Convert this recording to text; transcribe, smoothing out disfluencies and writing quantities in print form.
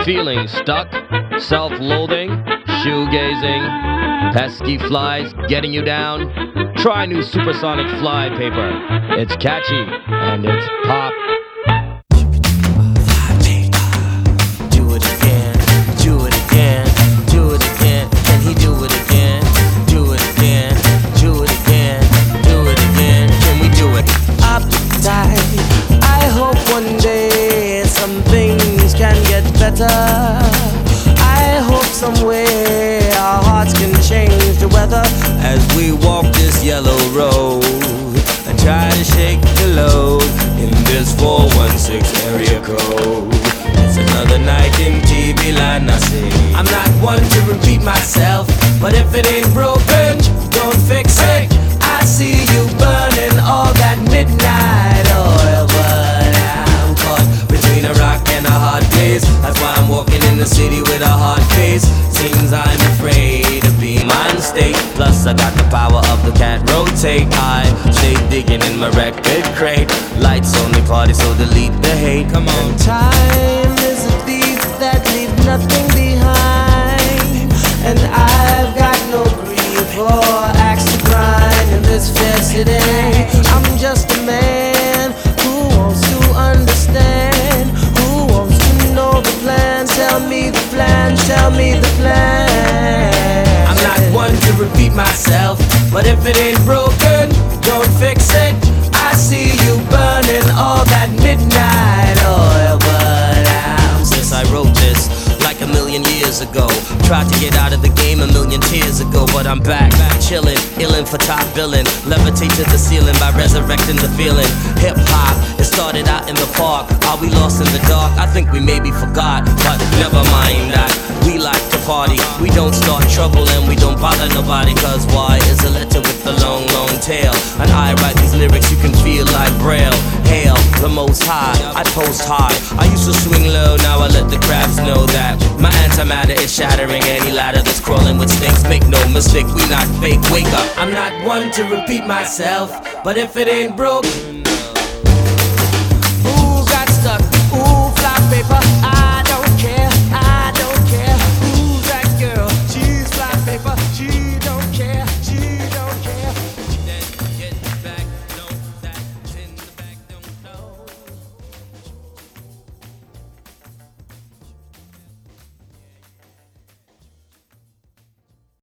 Feeling stuck, self-loathing, shoegazing, pesky flies getting you down? Try new Supersonic Fly Paper. It's catchy and it's pop. Do it again, do it again, do it again. Can he do it again? Do it again, do it again, do it again. Can we do it? Uptight. I hope one day some things can get better. I hope somewhere our hearts can change the weather as we walk this yellow road and try to shake the load in this 416 area code. It's another night in TV land, I say. I'm not one to repeat myself, but if it ain't broken, don't fix it. I see you burning all that midnight oil, but I'm caught between a rock and a hard place. That's why I'm walking in the city with a hard face. Seems I'm afraid to be mind state. Plus I got the power of the cat rotate. I stay digging in my record crate. Lights only party, so delete the hate. Come on. And time is a thief that leaves nothing behind. And I've got no grief or axe to grind in this fair city. I'm just a man who wants to understand, who wants to know the plan. Tell me the plan, tell me the plan. I'm not one to repeat myself, but if it ain't broken, don't fix it. I see you burning all that midnight oil, but since I wrote this like a million years ago, tried to get out of the game a million tears ago, but I'm back, chillin', illin' for top billing, levitate to the ceiling by resurrecting the feeling. Hip hop, it started out in the park. Are we lost in the dark? I think we maybe forgot, but never mind that. We like to party, we don't start trouble and we don't bother nobody. Cause why is a letter with a long, long tail? And I write these lyrics you can feel like Braille. Hail the most high, I post high. I used to swing low, now I let the crabs know that my antimatter is shattering any ladder that's crawling with snakes. Make no mistake, we not fake, wake up. I'm not one to repeat myself, but if it ain't broke,